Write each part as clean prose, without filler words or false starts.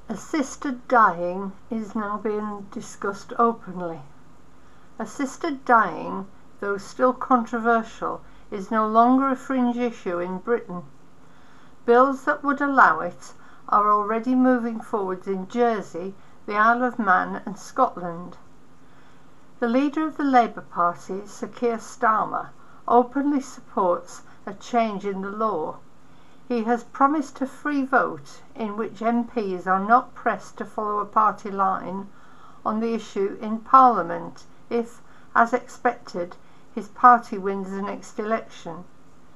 Assisted dying is now being discussed openly. Assisted dying, though still controversial, is no longer a fringe issue in Britain. Bills that would allow it are already moving forward in Jersey, the Isle of Man and Scotland. The leader of the Labour Party, Sir Keir Starmer, openly supports a change in the law. He has promised a free vote in which MPs are not pressed to follow a party line on the issue in Parliament if, as expected, his party wins the next election.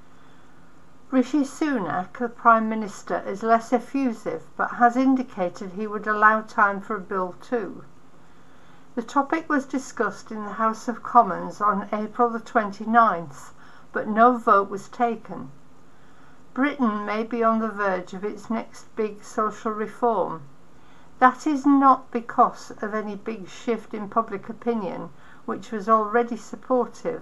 Rishi Sunak, the Prime Minister, is less effusive but has indicated he would allow time for a bill too. The topic was discussed in the House of Commons on April the 29th, but no vote was taken. Britain may be on the verge of its next big social reform. That is not because of any big shift in public opinion, which was already supportive.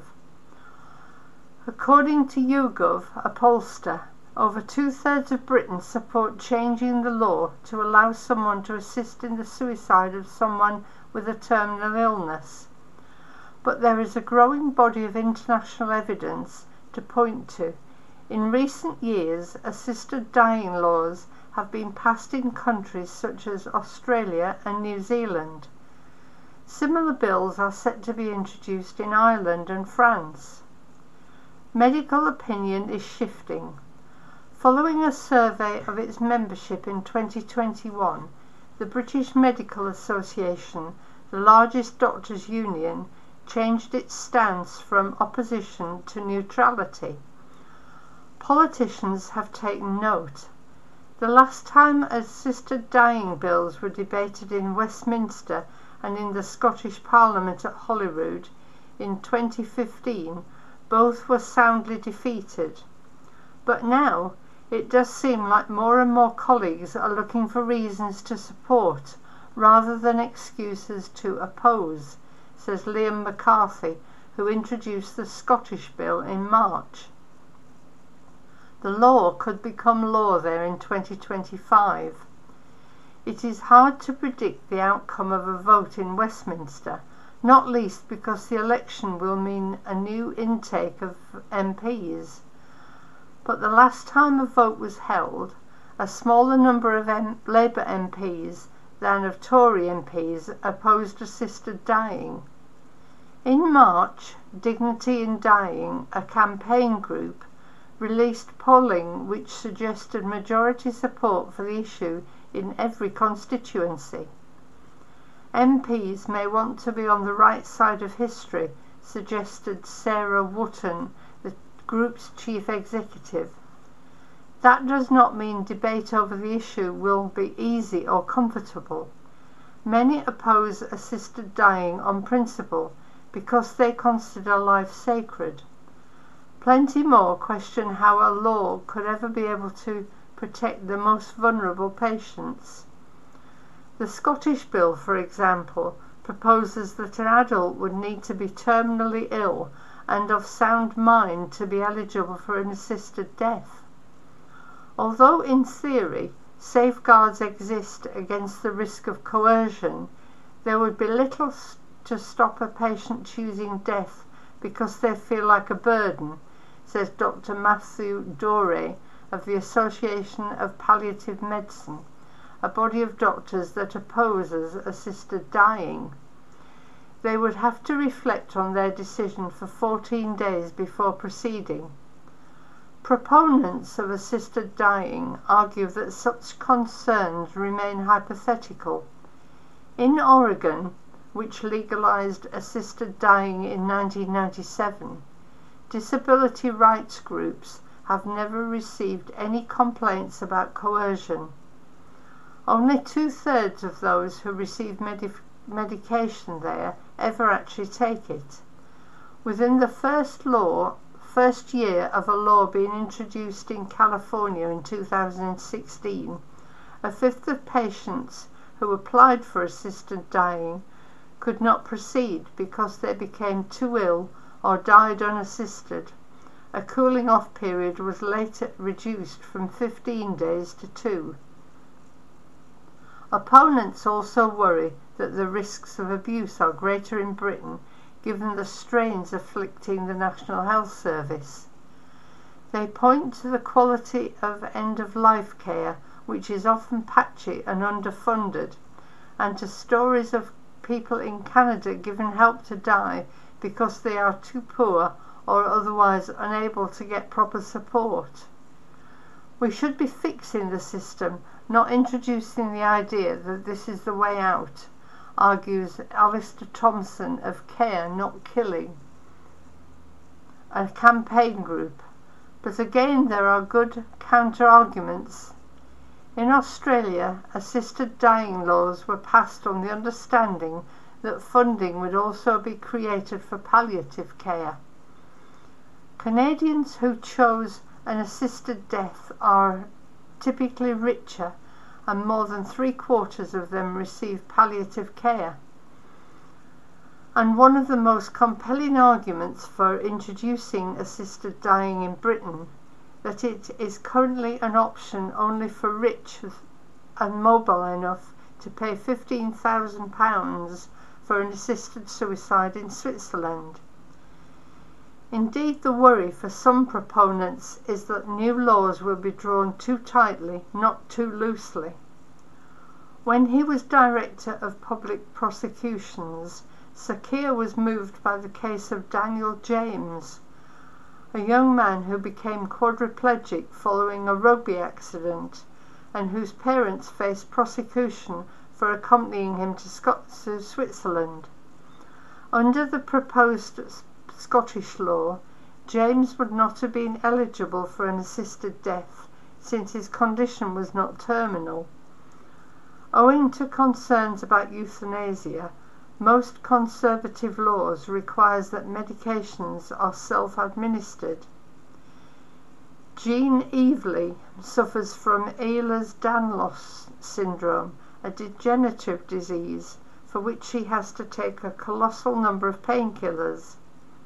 According to YouGov, a pollster, over 2/3 of Britons support changing the law to allow someone to assist in the suicide of someone with a terminal illness. But there is a growing body of international evidence to point to. In recent years, assisted dying laws have been passed in countries such as Australia and New Zealand. Similar bills are set to be introduced in Ireland and France. Medical opinion is shifting. Following a survey of its membership in 2021, the British Medical Association, the largest doctors' union, changed its stance from opposition to neutrality. Politicians have taken note. The last time assisted dying bills were debated in Westminster and in the Scottish Parliament at Holyrood in 2015, both were soundly defeated. But now it does seem like more and more colleagues are looking for reasons to support rather than excuses to oppose, says Liam McCarthy, who introduced the Scottish bill in March. The law could become law there in 2025. It is hard to predict the outcome of a vote in Westminster, not least because the election will mean a new intake of MPs. But the last time a vote was held, a smaller number of Labour MPs than of Tory MPs opposed assisted dying. In March, Dignity in Dying, a campaign group, released polling which suggested majority support for the issue in every constituency. MPs may want to be on the right side of history, suggested Sarah Wootton, the group's chief executive. That does not mean debate over the issue will be easy or comfortable. Many oppose assisted dying on principle because they consider life sacred. Plenty more question how a law could ever be able to protect the most vulnerable patients. The Scottish bill, for example, proposes that an adult would need to be terminally ill and of sound mind to be eligible for an assisted death. Although in theory safeguards exist against the risk of coercion, there would be little to stop a patient choosing death because they feel like a burden, says Dr. Matthew Doré of the Association of Palliative Medicine, a body of doctors that opposes assisted dying. They would have to reflect on their decision for 14 days before proceeding. Proponents of assisted dying argue that such concerns remain hypothetical. In Oregon, which legalized assisted dying in 1997, disability rights groups have never received any complaints about coercion. Only 2/3 of those who receive medication there ever actually take it. Within the first year of a law being introduced in California in 2016, 1/5 of patients who applied for assisted dying could not proceed because they became too ill or died unassisted. A cooling off period was later reduced from 15 days to 2. Opponents also worry that the risks of abuse are greater in Britain given the strains afflicting the National Health Service. They point to the quality of end-of-life care, which is often patchy and underfunded, and to stories of people in Canada given help to die because they are too poor or otherwise unable to get proper support. We should be fixing the system, not introducing the idea that this is the way out, argues Alistair Thompson of Care Not Killing, a campaign group. But again, there are good counter-arguments. In Australia, assisted dying laws were passed on the understanding that funding would also be created for palliative care. Canadians who chose an assisted death are typically richer, and more than 3/4 of them receive palliative care. And one of the most compelling arguments for introducing assisted dying in Britain, that it is currently an option only for rich and mobile enough to pay £15,000 for an assisted suicide in Switzerland. Indeed, the worry for some proponents is that new laws will be drawn too tightly, not too loosely. When he was Director of Public Prosecutions, Sir Keir was moved by the case of Daniel James, a young man who became quadriplegic following a rugby accident and whose parents faced prosecution for accompanying him to Switzerland. Under the proposed Scottish law, James would not have been eligible for an assisted death since his condition was not terminal. Owing to concerns about euthanasia, most conservative laws requires that medications are self-administered. Jean Evely suffers from Ehlers-Danlos syndrome, a degenerative disease for which she has to take a colossal number of painkillers.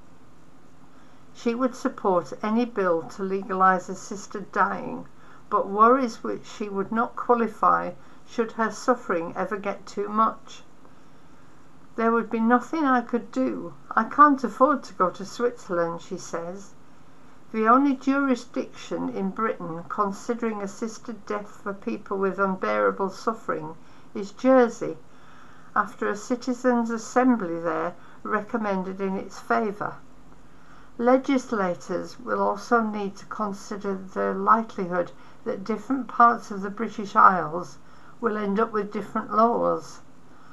She would support any bill to legalise assisted dying, but worries which she would not qualify should her suffering ever get too much. There would be nothing I could do. I can't afford to go to Switzerland, she says. The only jurisdiction in Britain considering assisted death for people with unbearable suffering is Jersey, after a citizens' assembly there recommended in its favour. Legislators will also need to consider the likelihood that different parts of the British Isles will end up with different laws.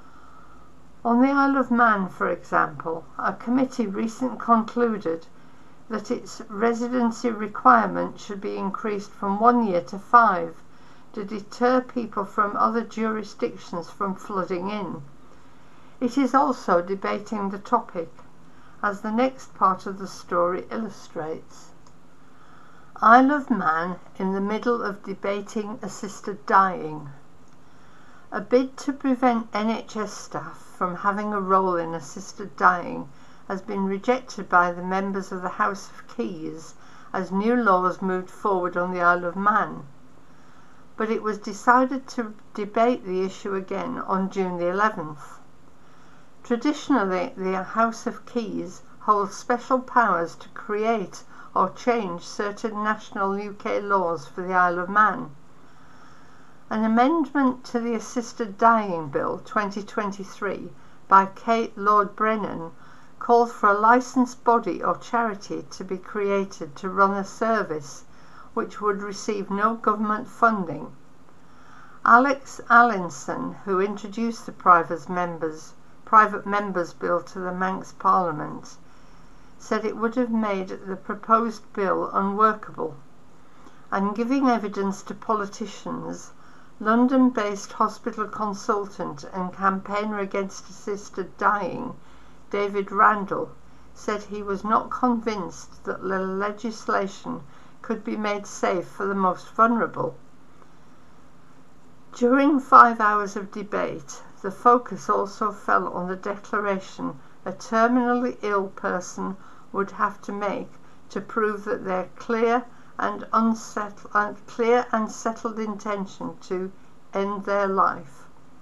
On the Isle of Man, for example, a committee recently concluded that its residency requirement should be increased from 1 year to 5 to deter people from other jurisdictions from flooding in. It is also debating the topic, as the next part of the story illustrates. Isle of Man in the middle of debating assisted dying. A bid to prevent NHS staff from having a role in assisted dying has been rejected by the members of the House of Keys as new laws moved forward on the Isle of Man. But it was decided to debate the issue again on June the 11th. Traditionally, the House of Keys holds special powers to create or change certain national UK laws for the Isle of Man. An amendment to the Assisted Dying Bill 2023 by Kate Lord Brennan called for a licensed body or charity to be created to run a service which would receive no government funding. Alex Allinson, who introduced the private members bill to the Manx Parliament, said it would have made the proposed bill unworkable, and giving evidence to politicians, London-based hospital consultant and campaigner against assisted dying, David Randall, said he was not convinced that the legislation could be made safe for the most vulnerable. During 5 hours of debate, the focus also fell on the declaration a terminally ill person would have to make to prove that their clear and settled intention to end their life.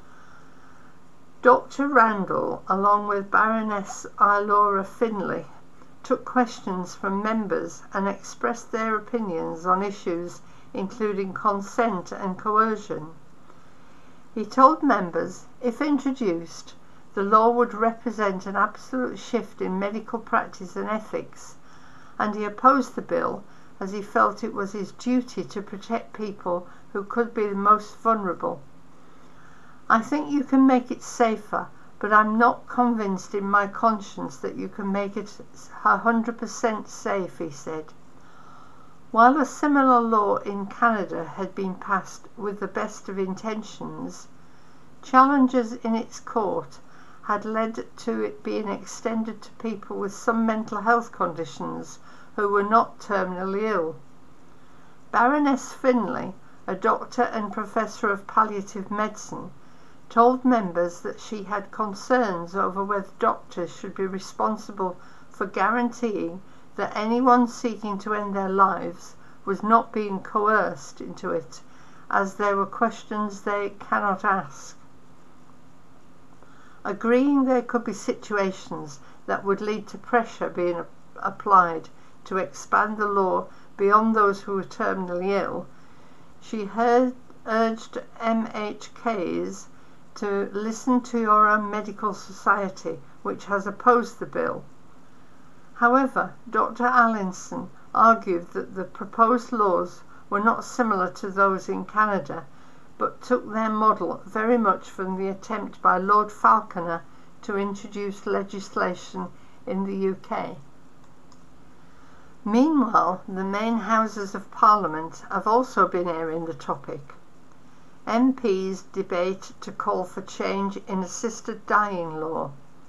Dr. Randall, along with Baroness Ilora Finlay, took questions from members and expressed their opinions on issues including consent and coercion. He told members, if introduced, the law would represent an absolute shift in medical practice and ethics, and he opposed the bill as he felt it was his duty to protect people who could be the most vulnerable. I think you can make it safer, but I'm not convinced in my conscience that you can make it 100% safe, he said. While a similar law in Canada had been passed with the best of intentions, challenges in its court had led to it being extended to people with some mental health conditions who were not terminally ill. Baroness Finlay, a doctor and professor of palliative medicine, told members that she had concerns over whether doctors should be responsible for guaranteeing that anyone seeking to end their lives was not being coerced into it, as there were questions they cannot ask. Agreeing there could be situations that would lead to pressure being applied to expand the law beyond those who were terminally ill, she urged MHKs to listen to your own medical society, which has opposed the bill. However, Dr. Allinson argued that the proposed laws were not similar to those in Canada, but took their model very much from the attempt by Lord Falconer to introduce legislation in the UK. Meanwhile, the main houses of Parliament have also been airing the topic. MPs debate to call for change in assisted dying law.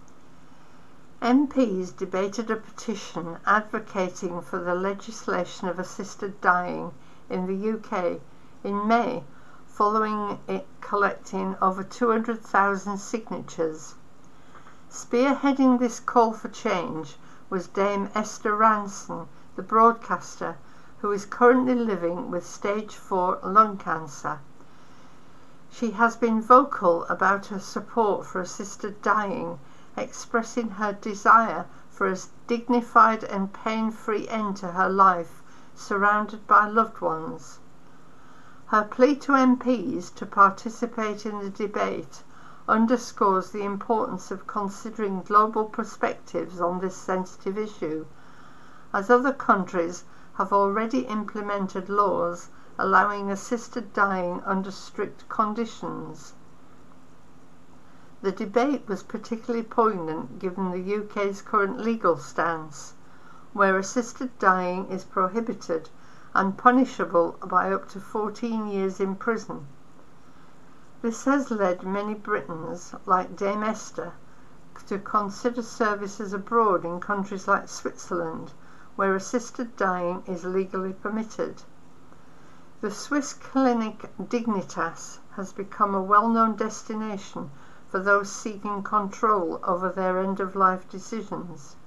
MPs debated a petition advocating for the legislation of assisted dying in the UK in May, following it collecting over 200,000 signatures. Spearheading this call for change was Dame Esther Rantzen, the broadcaster, who is currently living with stage 4 lung cancer. She has been vocal about her support for assisted dying, expressing her desire for a dignified and pain-free end to her life, surrounded by loved ones. Her plea to MPs to participate in the debate underscores the importance of considering global perspectives on this sensitive issue, as other countries have already implemented laws allowing assisted dying under strict conditions. The debate was particularly poignant given the UK's current legal stance, where assisted dying is prohibited and punishable by up to 14 years in prison. This has led many Britons, like Dame Esther, to consider services abroad in countries like Switzerland, where assisted dying is legally permitted. The Swiss clinic Dignitas has become a well-known destination for those seeking control over their end-of-life decisions.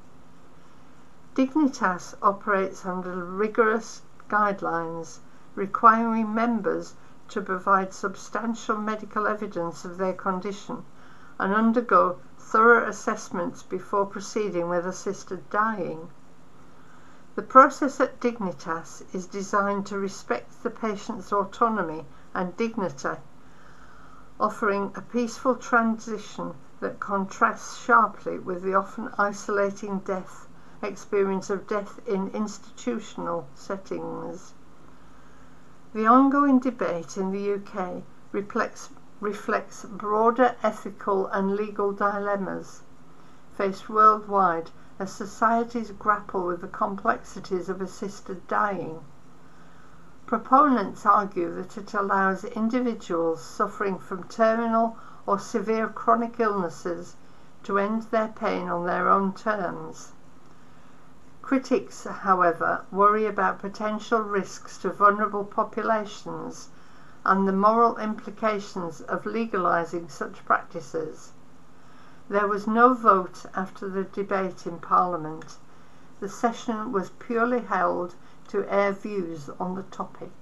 Dignitas operates under rigorous guidelines, requiring members to provide substantial medical evidence of their condition and undergo thorough assessments before proceeding with assisted dying. The process at Dignitas is designed to respect the patient's autonomy and dignity, offering a peaceful transition that contrasts sharply with the often isolating experience of death in institutional settings. The ongoing debate in the UK reflects broader ethical and legal dilemmas faced worldwide as societies grapple with the complexities of assisted dying. Proponents argue that it allows individuals suffering from terminal or severe chronic illnesses to end their pain on their own terms. Critics, however, worry about potential risks to vulnerable populations and the moral implications of legalising such practices. There was no vote after the debate in Parliament. The session was purely held to air views on the topic.